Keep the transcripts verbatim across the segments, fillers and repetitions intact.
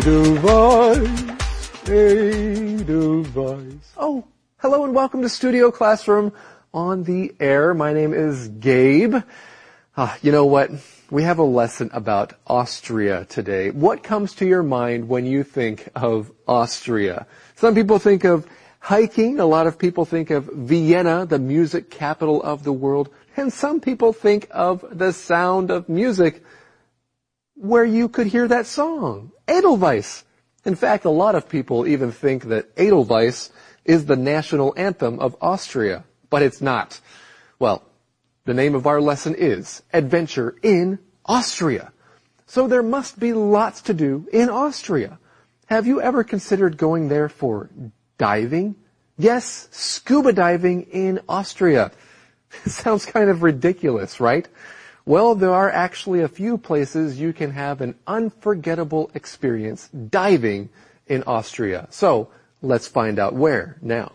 Edelweiss, Edelweiss. Oh, hello and welcome to Studio Classroom on the air. My name is Gabe. Ah, you know what? We have a lesson about Austria today. What comes to your mind when you think of Austria? Some people think of hiking. A lot of people think of Vienna, the music capital of the world. And some people think of the Sound of Music, where you could hear that song, Edelweiss. In fact, a lot of people even think that Edelweiss is the national anthem of Austria, but it's not. Well, the name of our lesson is Adventure in Austria. So there must be lots to do in Austria. Have you ever considered going there for diving? Yes, scuba diving in Austria. It sounds kind of ridiculous, right? Well, there are actually a few places you can have an unforgettable experience diving in Austria. So, let's find out where now.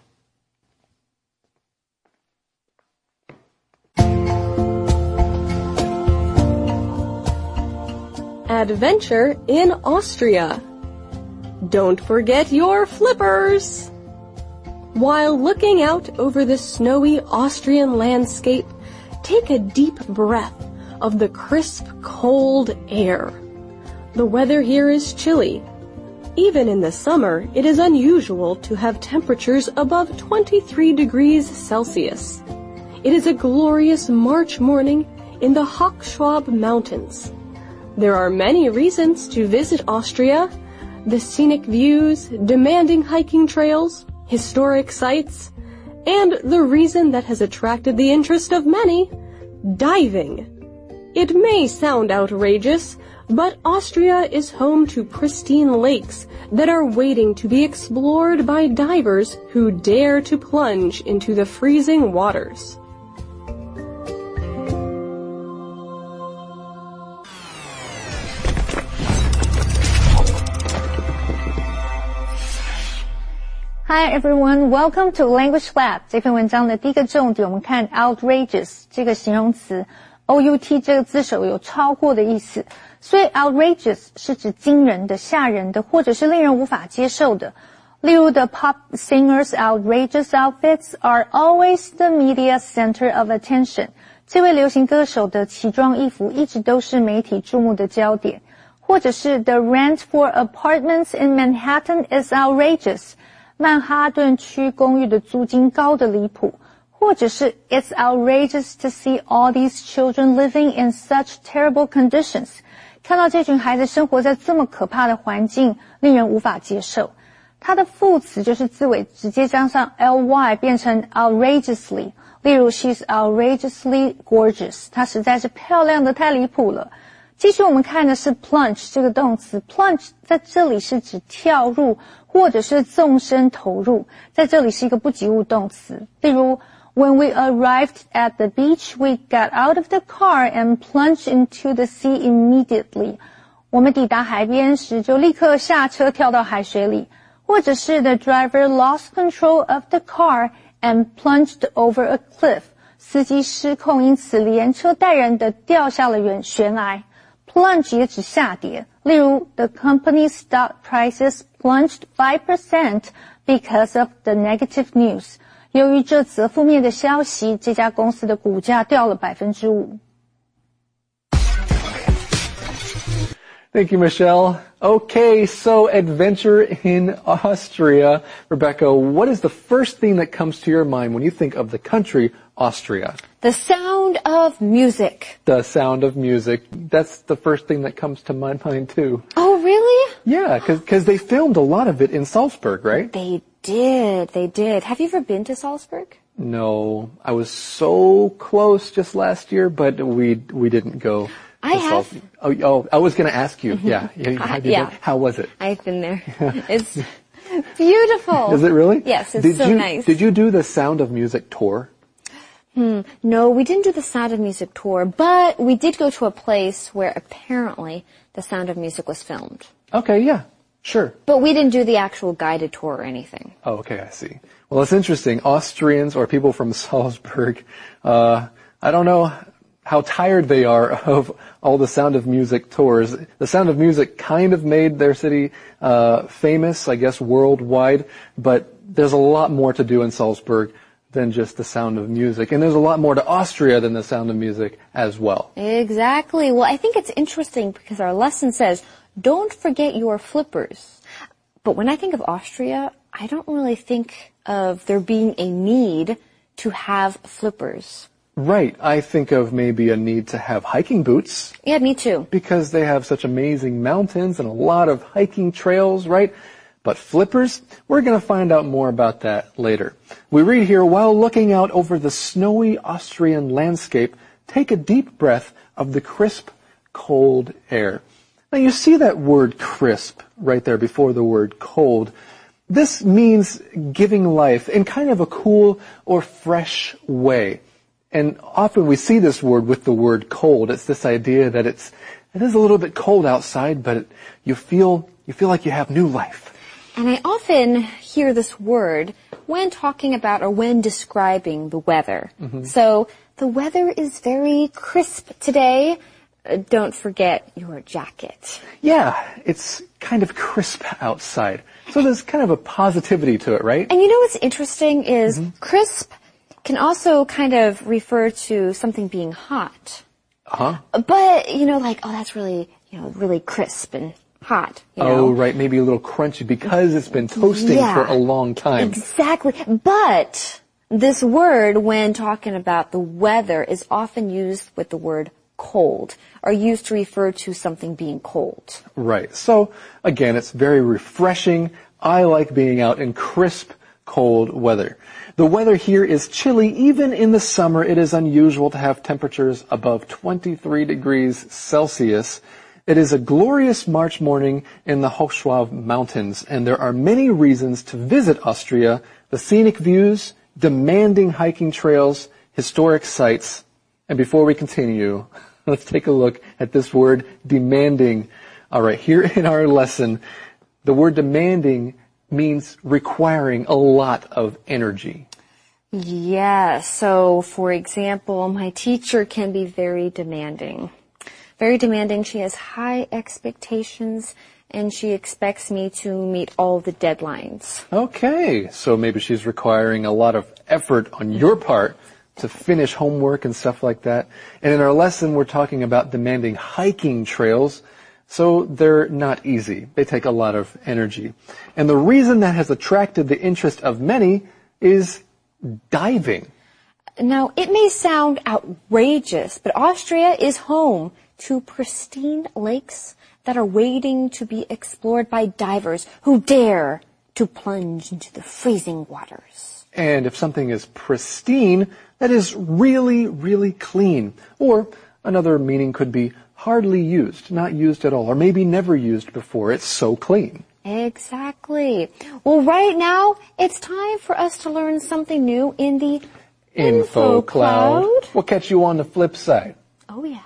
Adventure in Austria. Don't forget your flippers! While looking out over the snowy Austrian landscape, take a deep breath of the crisp, cold air. The weather here is chilly. Even in the summer, it is unusual to have temperatures above twenty-three degrees Celsius. It is a glorious March morning in the Hochschwab Mountains. There are many reasons to visit Austria: the scenic views, demanding hiking trails, historic sites, and the reason that has attracted the interest of many, diving. It may sound outrageous, but Austria is home to pristine lakes that are waiting to be explored by divers who dare to plunge into the freezing waters. Hi everyone, welcome to Language Lab. 这篇文章的第一个重点，我们看 outrageous 这个形容词。O U T 这个字首有超过的意思，所以 outrageous 是指惊人的、吓人的，或者是令人无法接受的。例如 The pop singer's outrageous outfits are always the media center of attention. 这位流行歌手的奇装异服一直都是媒体注目的焦点。或者是 The rent for apartments in Manhattan is outrageous. 曼哈顿区公寓的租金高得离谱。或者是 It's outrageous to see all these children living in such terrible conditions. 看到这群孩子生活在这么可怕的环境，令人无法接受。它的副词就是字尾直接加上 ly 变成 outrageously。例如 She's outrageously gorgeous. 她实在是漂亮的太离谱了。继续我们看的是 plunge 这个动词。plunge 在这里是指跳入或者是纵身投入，在这里是一个不及物动词。例如When we arrived at the beach, we got out of the car and plunged into the sea immediately. 我们抵达海边时就立刻下车跳到海水里。或者是 The driver lost control of the car and plunged over a cliff. 司机失控，因此连车带人的掉下了悬悬崖。Plunge 也指下跌。例如 The company's stock prices plunged five percent because of the negative news. 由于这则负面的消息，这家公司的股价掉了百分之五。 Thank you, Michelle. Okay, so adventure in Austria. Rebecca, what is the first thing that comes to your mind when you think of the country Austria? The Sound of Music. The Sound of Music. That's the first thing that comes to my mind too. Oh, really? Yeah, because they filmed a lot of it in Salzburg, right? They did. They did. Have you ever been to Salzburg? No, I was so close just last year, but we we didn't go. I have. Salzburg. Oh, oh, I was going to ask you. Yeah. Uh, yeah. How was it? I've been there. It's beautiful. Is it really? Yes, it's did so you, nice. Did you do the Sound of Music tour? Hmm. No, we didn't do the Sound of Music tour, but we did go to a place where apparently the Sound of Music was filmed. Okay, yeah, sure. But we didn't do the actual guided tour or anything. Oh, okay, I see. Well, it's interesting. Austrians or people from Salzburg, uh, I don't know how tired they are of all the Sound of Music tours. The Sound of Music kind of made their city uh, famous, I guess, worldwide, but there's a lot more to do in Salzburg than just the Sound of Music. And there's a lot more to Austria than the Sound of Music as well. Exactly. Well, I think it's interesting because our lesson says, don't forget your flippers. But when I think of Austria, I don't really think of there being a need to have flippers. Right. I think of maybe a need to have hiking boots. Yeah, me too. Because they have such amazing mountains and a lot of hiking trails, right? But flippers, we're going to find out more about that later. We read here, while looking out over the snowy Austrian landscape, take a deep breath of the crisp, cold air. Now you see that word crisp right there before the word cold. This means giving life in kind of a cool or fresh way. And often we see this word with the word cold. It's this idea that it's, it is a little bit cold outside, but it, you feel, you feel like you have new life. And I often hear this word when talking about or when describing the weather. Mm-hmm. So the weather is very crisp today. Uh, don't forget your jacket. Yeah, it's kind of crisp outside. So there's kind of a positivity to it, right? And you know what's interesting is mm-hmm. crisp can also kind of refer to something being hot. Uh-huh. But, you know, like, oh, that's really, you know, really crisp and hot. You know? Oh, right. Maybe a little crunchy because it's been toasting yeah, for a long time. Exactly. But this word, when talking about the weather, is often used with the word cold, or used to refer to something being cold. Right. So, again, it's very refreshing. I like being out in crisp, cold weather. The weather here is chilly. Even in the summer, it is unusual to have temperatures above twenty-three degrees Celsius. It is a glorious March morning in the Hochschwabe Mountains, and there are many reasons to visit Austria: the scenic views, demanding hiking trails, historic sites. And before we continue, let's take a look at this word, demanding. All right, here in our lesson, the word demanding means requiring a lot of energy. Yeah, so for example, my teacher can be very demanding. Very demanding. She has high expectations, and she expects me to meet all the deadlines. Okay, so maybe she's requiring a lot of effort on your part to finish homework and stuff like that. And in our lesson, we're talking about demanding hiking trails. So they're not easy. They take a lot of energy. And the reason that has attracted the interest of many is diving. Now, it may sound outrageous, but Austria is home to pristine lakes that are waiting to be explored by divers who dare to plunge into the freezing waters. And if something is pristine, that is really, really clean. Or another meaning could be hardly used, not used at all, or maybe never used before. It's so clean. Exactly. Well, right now, it's time for us to learn something new in the Info Cloud. We'll catch you on the flip side. Oh, yeah.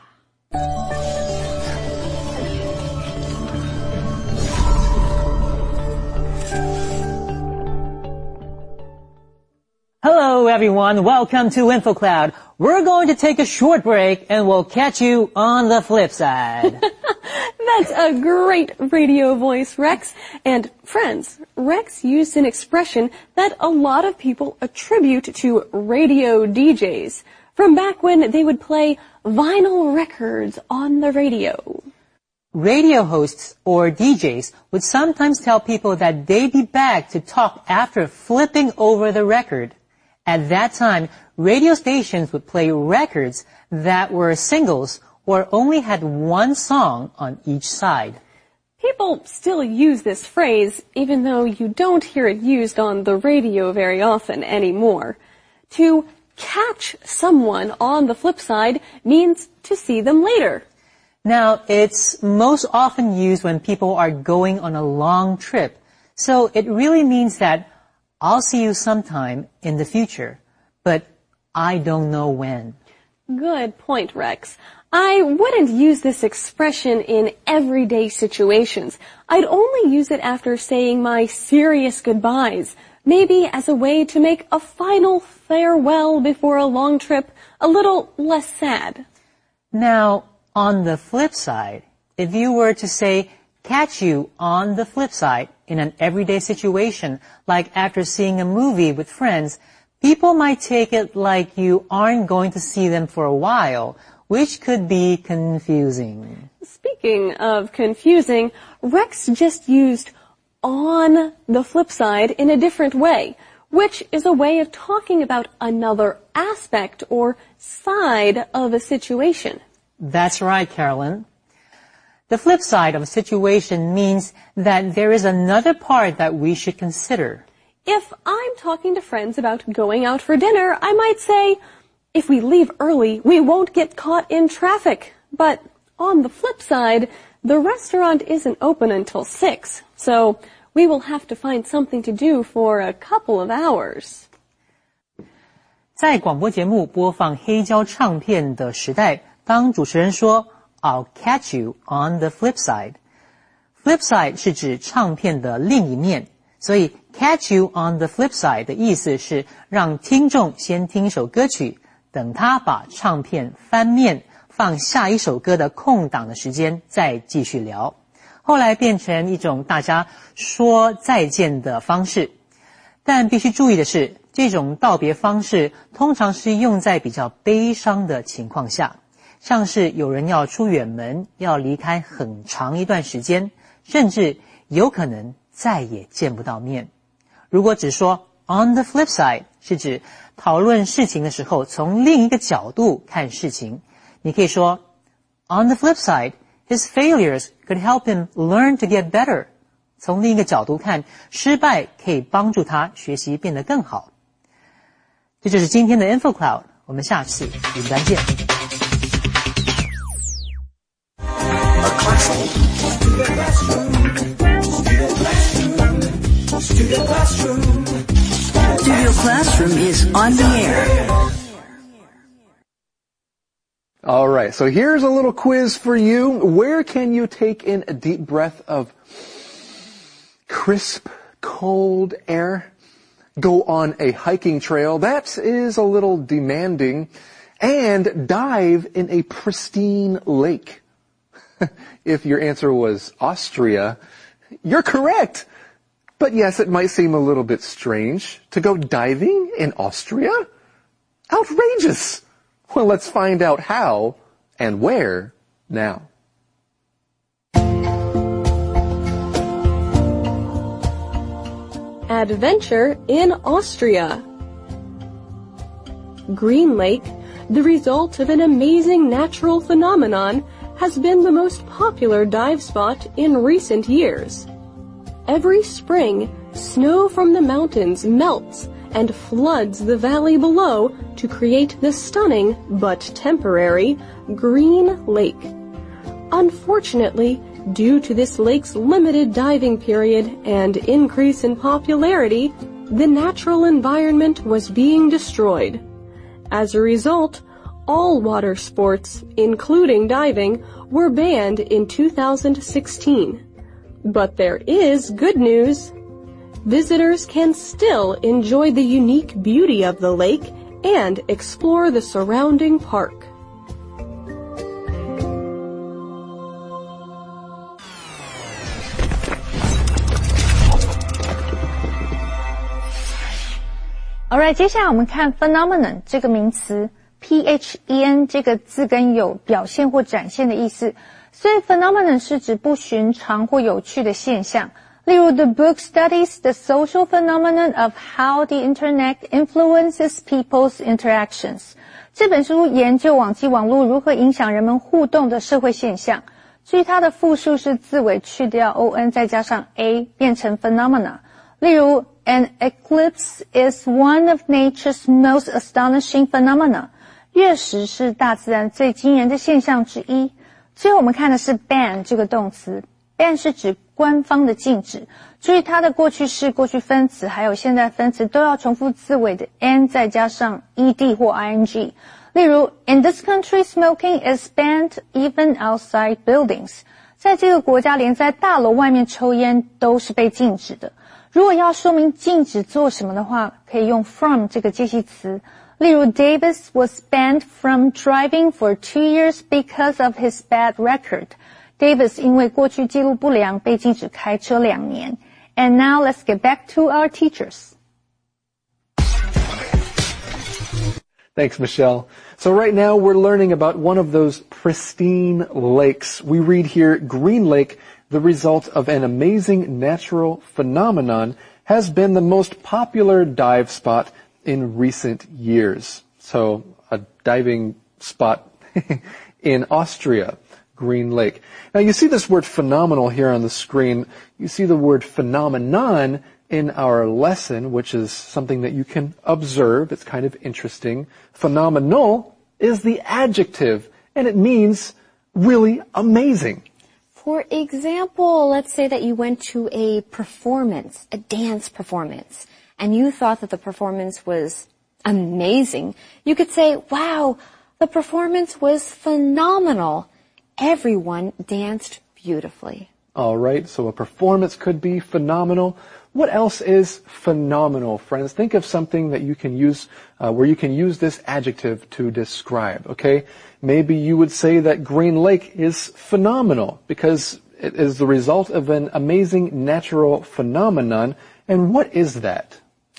Hello, everyone. Welcome to InfoCloud. We're going to take a short break, and we'll catch you on the flip side. That's a great radio voice, Rex. And friends, Rex used an expression that a lot of people attribute to radio D Js from back when they would play vinyl records on the radio. Radio hosts or D Js would sometimes tell people that they'd be back to talk after flipping over the record. At that time, radio stations would play records that were singles or only had one song on each side. People still use this phrase, even though you don't hear it used on the radio very often anymore. To catch someone on the flip side means to see them later. Now, it's most often used when people are going on a long trip, so it really means that I'll see you sometime in the future, but I don't know when. Good point, Rex. I wouldn't use this expression in everyday situations. I'd only use it after saying my serious goodbyes, maybe as a way to make a final farewell before a long trip a little less sad. Now, on the flip side, if you were to say, catch you on the flip side in an everyday situation, like after seeing a movie with friends, people might take it like you aren't going to see them for a while, which could be confusing. Speaking of confusing, Rex just used on the flip side in a different way, which is a way of talking about another aspect or side of a situation. That's right, Carolyn. The flip side of a situation means that there is another part that we should consider. If I'm talking to friends about going out for dinner, I might say, if we leave early, we won't get caught in traffic. But on the flip side, the restaurant isn't open until six, so we will have to find something to do for a couple of hours. 在广播节目播放黑胶唱片的时代，当主持人说 I'll catch you on the flip side. Flip side 是指唱片的另一面，所以 catch you on the flip side 的意思是让听众先听一首歌曲，等他把唱片翻面，放下一首歌的空档的时间再继续聊。后来变成一种大家说再见的方式。但必须注意的是，这种道别方式通常是用在比较悲伤的情况下，像是有人要出远门，要离开很长一段时间，甚至有可能再也见不到面。如果只说 on the flip side 是指讨论事情的时候从另一个角度看事情，你可以说 on the flip side, his failures could help him learn to get better. 从另一个角度看，失败可以帮助他学习变得更好。这就是今天的 InfoCloud， 我们下次云端见。 Studio Classroom is on the air. All right, so here's a little quiz for you. Where can you take in a deep breath of crisp, cold air? Go on a hiking trail. That is a little demanding. And dive in a pristine lake. If your answer was Austria, you're correct. But yes, it might seem a little bit strange to go diving in Austria. Outrageous! Well, let's find out how and where now. Adventure in Austria. Green Lake, the result of an amazing natural phenomenon, has been the most popular dive spot in recent years. Every spring, snow from the mountains melts and floods the valley below to create the stunning, but temporary, Green Lake. Unfortunately, due to this lake's limited diving period and increase in popularity, the natural environment was being destroyed. As a result, all water sports, including diving, were banned in two thousand sixteen. But there is good news. Visitors can still enjoy the unique beauty of the lake and explore the surrounding park. Alright, 接下来我们看 phenomenon 这个名词 P H E N 这个字根有表现或展现的意思，所以 phenomenon 是指不寻常或有趣的现象。例如 The book studies the social phenomenon of how the internet influences people's interactions. 这本书研究网际网络如何影响人们互动的社会现象。至于它的复数是字尾去掉 on 再加上 a 变成 phenomena。例如 An eclipse is one of nature's most astonishing phenomena. 月食是大自然最惊人的现象之一。最后我们看的是 ban 这个动词。ban 是指官方的禁止。注意它的过去式、过去分词还有现在分词都要重复字尾的 n 再加上 ed 或 ing。例如 In this country, smoking is banned even outside buildings. 在这个国家连在大楼外面抽烟都是被禁止的。如果要说明禁止做什么的话，可以用 from 这个介系词。 例如 Davis was banned from driving for two years because of his bad record. Davis 因为过去记录不良被禁止开车两年。And now let's get back to our teachers. Thanks, Michelle. So right now we're learning about one of those pristine lakes. We read here, Green Lake, the result of an amazing natural phenomenon, has been the most popular dive spot in recent years. So a diving spot in Austria, Green Lake. Now you see this word phenomenal here on the screen. You see the word phenomenon in our lesson, which is something that you can observe. It's kind of interesting. Phenomenal is the adjective, and it means really amazing. For example, let's say that you went to a performance, a dance performance, and you thought that the performance was amazing. You could say, wow, the performance was phenomenal. Everyone danced beautifully. All right, so a performance could be phenomenal. What else is phenomenal, friends? Think of something that you can use, uh, where you can use this adjective to describe, okay? Maybe you would say that Green Lake is phenomenal because it is the result of an amazing natural phenomenon. And what is that?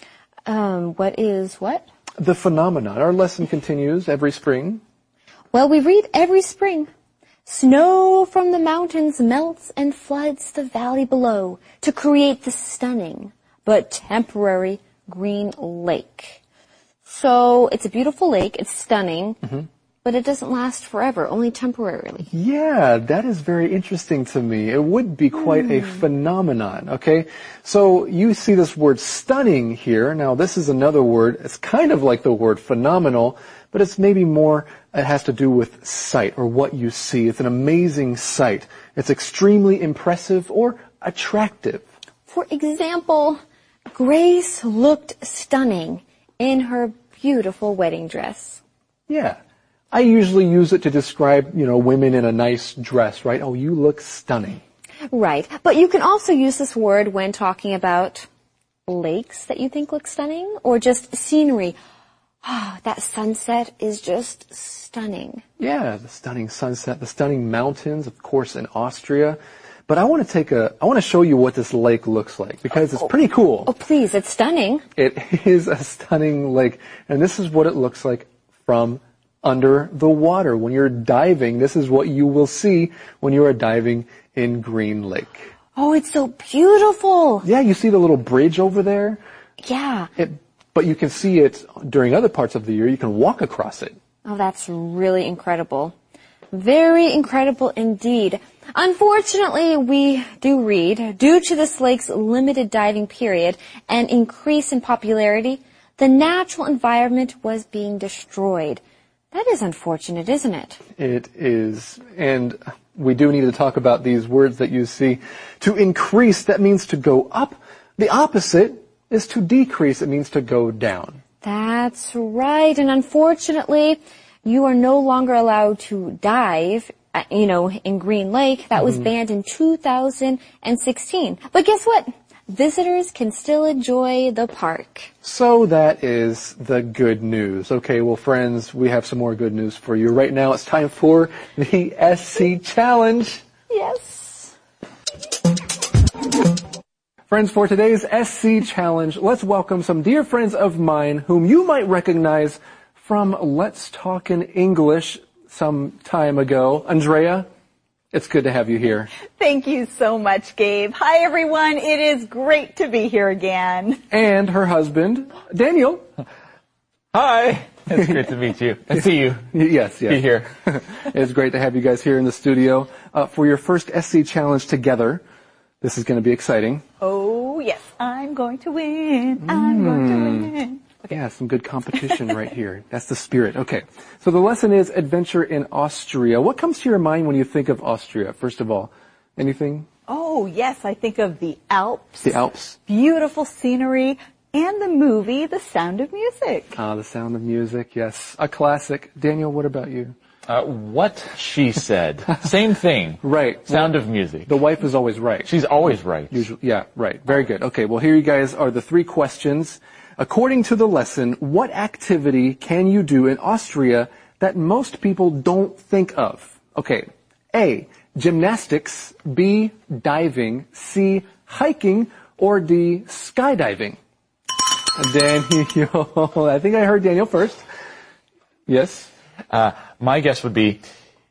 Um, what is what? The phenomenon. Our lesson continues every spring. Well, we read every spring. Snow from the mountains melts and floods the valley below to create the stunning but temporary Green Lake. So it's a beautiful lake, it's stunning, mm-hmm. but it doesn't last forever, only temporarily. Yeah, that is very interesting to me. It would be quite mm. a phenomenon, okay? So you see this word stunning here. Now this is another word. It's kind of like the word phenomenal, but it's maybe more, it has to do with sight or what you see. It's an amazing sight. It's extremely impressive or attractive. For example, Grace looked stunning in her beautiful wedding dress. Yeah. I usually use it to describe, you know, women in a nice dress, right? Oh, you look stunning. Right. But you can also use this word when talking about lakes that you think look stunning or just scenery. Oh, that sunset is just stunning. Yeah, the stunning sunset, the stunning mountains, of course, in Austria. But I want to take a, I want to show you what this lake looks like because it's pretty cool. Oh, please, it's stunning. It is a stunning lake. And this is what it looks like from under the water. When you're diving, this is what you will see when you are diving in Green Lake. Oh, it's so beautiful. Yeah, you see the little bridge over there? Yeah. It, but you can see it during other parts of the year. You can walk across it. Oh, that's really incredible. Very incredible indeed. Unfortunately, we do read, due to this lake's limited diving period and increase in popularity, the natural environment was being destroyed. That is unfortunate, isn't it? It is. And we do need to talk about these words that you see. To increase, that means to go up. The opposite is to decrease. It means to go down. That's right. And unfortunately, you are no longer allowed to dive, uh, you know, in Green Lake. That was mm-hmm. banned in two thousand sixteen. But guess what? Visitors can still enjoy the park. So that is the good news. Okay, well, friends, we have some more good news for you. Right now, it's time for the S C Challenge. Yes. Friends, for today's S C Challenge, let's welcome some dear friends of mine whom you might recognize from Let's Talk in English some time ago. Andrea, it's good to have you here. Thank you so much, Gabe. Hi, everyone. It is great to be here again. And her husband, Daniel. Hi. It's great to meet you and see you. Yes, yes. Be here. It's great to have you guys here in the studio uh, for your first S C Challenge together. This is going to be exciting. Oh, yes. I'm going to win. I'm mm. going to win. Okay. Yeah, some good competition right here. That's the spirit. Okay. So the lesson is adventure in Austria. What comes to your mind when you think of Austria? First of all, anything? Oh, yes. I think of the Alps. The Alps. Beautiful scenery. And the movie, The Sound of Music. Ah, The Sound of Music. Yes. A classic. Daniel, what about you? Uh, what she said. Same thing. Right. Sound of Music. The wife is always right. She's always right. Usually, yeah, right. Very good. Okay, well, here you guys are the three questions. According to the lesson, what activity can you do in Austria that most people don't think of? Okay. A, gymnastics, B, diving, C, hiking, or D, skydiving? Daniel, I think I heard Daniel first. Yes? Uh, my guess would be,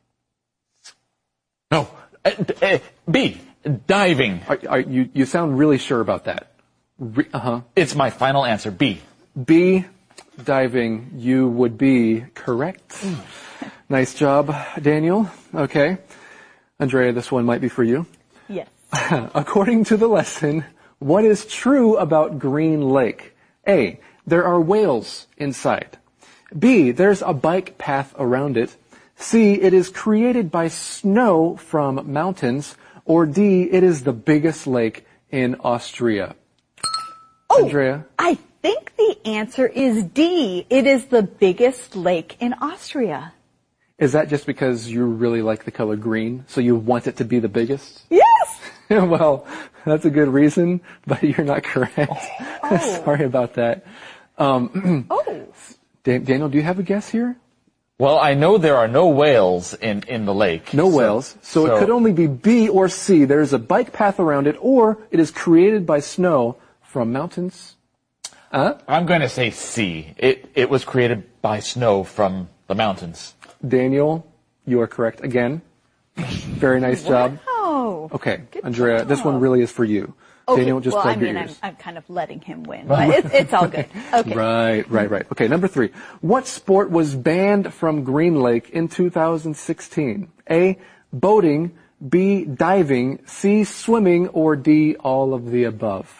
no, uh, uh, B, diving. Are, are, you, you sound really sure about that. Re- uh-huh. It's my final answer, B. B, diving. You would be correct. Mm. Nice job, Daniel. Okay. Andrea, this one might be for you. Yes. According to the lesson, what is true about Green Lake? A, there are whales inside. B, there's a bike path around it. C, it is created by snow from mountains. Or D, it is the biggest lake in Austria. Oh, Andrea? I think the answer is D. It is the biggest lake in Austria. Is that just because you really like the color green, so you want it to be the biggest? Yes! Well, that's a good reason, but you're not correct. Oh. Sorry about that. Um, oh. Dan- Daniel, do you have a guess here? Well, I know there are no whales in, in the lake. No so, whales. So, so it could only be B or C. There's a bike path around it, or it is created by snow from mountains. Uh? I'm going to say C. It, it was created by snow from the mountains. Daniel, you are correct again. Very nice job. Wow. Okay, Good Andrea, job. this one really is for you. Okay. Daniel, just well, plug I mean, your I'm, ears. I'm kind of letting him win, but it's, it's all good. Okay. Right, right, right. Okay, number three. What sport was banned from Green Lake in two thousand sixteen? A, boating, B, diving, C, swimming, or D, all of the above?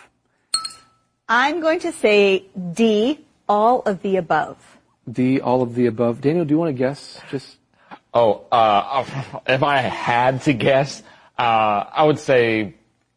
I'm going to say D, all of the above. D, all of the above. Daniel, do you want to guess? Just Oh, uh, if I had to guess, uh, I would say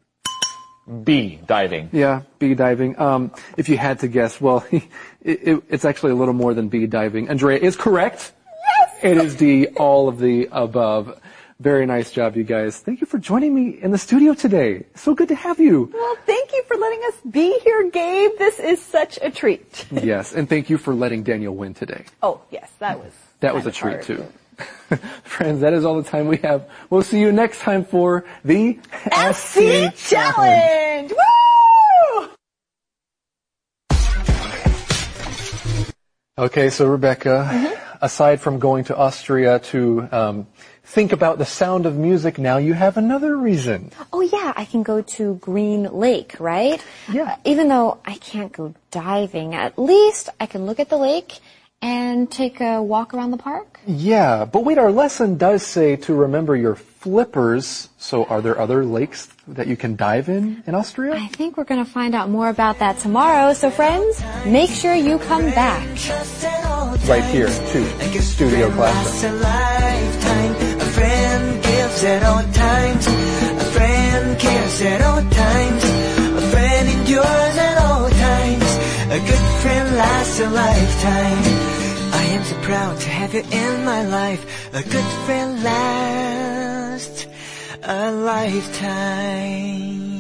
B, diving. Yeah, B, diving. Um, if you had to guess, well, it, it, it's actually a little more than B, diving. Andrea is correct. Yes! It is D, all of the above. Very nice job, you guys. Thank you for joining me in the studio today. So good to have you. Well, thank you for letting us be here, Gabe. This is such a treat. Yes, and thank you for letting Daniel win today. Oh, yes, that was That was kind a of treat, hard. too. Friends, that is all the time we have. We'll see you next time for the S C Challenge! Woo! Okay, so Rebecca, mm-hmm. aside from going to Austria to um, think about the sound of music, now you have another reason. Oh yeah, I can go to Green Lake, right? Yeah. Uh, even though I can't go diving, at least I can look at the lake and take a walk around the park. Yeah, but wait, our lesson does say to remember your flippers. So are there other lakes that you can dive in in Austria? I think we're going to find out more about that tomorrow. So friends, make sure you come back. Right here to Studio Classroom. A friend gives at all times. A friend cares at all times. A friend endures at all times. A good friend lasts a lifetime. I am so proud to have you in my life. A good friend lasts a lifetime.